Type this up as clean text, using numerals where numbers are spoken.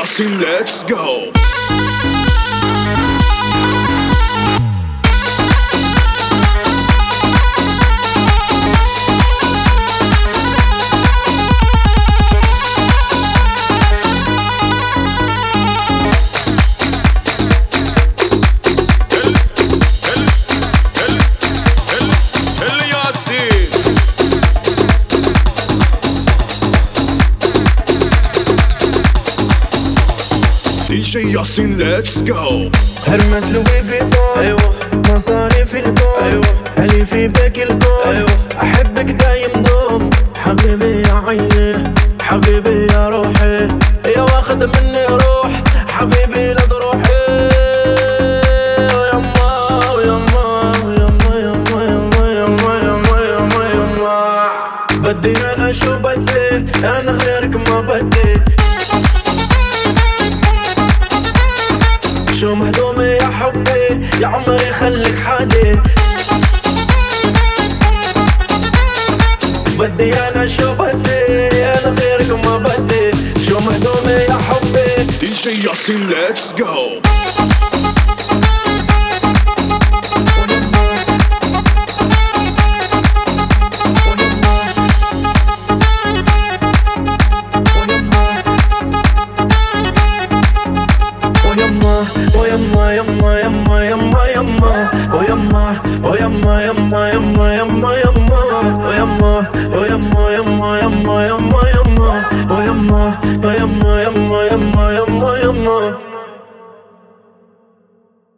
Yasin, let's go. DJ Yasin, let's go. هرمت لوي في طول، ايوه مصاري في الكون، ايوه علي في بيك الكون، ايوه احبك دايم دوم حبيبي يا عيني، حبيبي يا روحي، يا واخد مني روح حبيبي لا تروحي. يما يما يما يما يما يما يما يما يما بدي انا شو بدي، انا غيرك ما بدي. شو مهضومي يا حبي يا عمري خليك حادي، بدي انا شو بدي، انا غيرك ما بدي. شو مهضومي يا حبي. DJ Yasin, let's go. Oh yamma, oh yamma, yamma, yamma, yamma, yamma, oh yamma, oh yamma,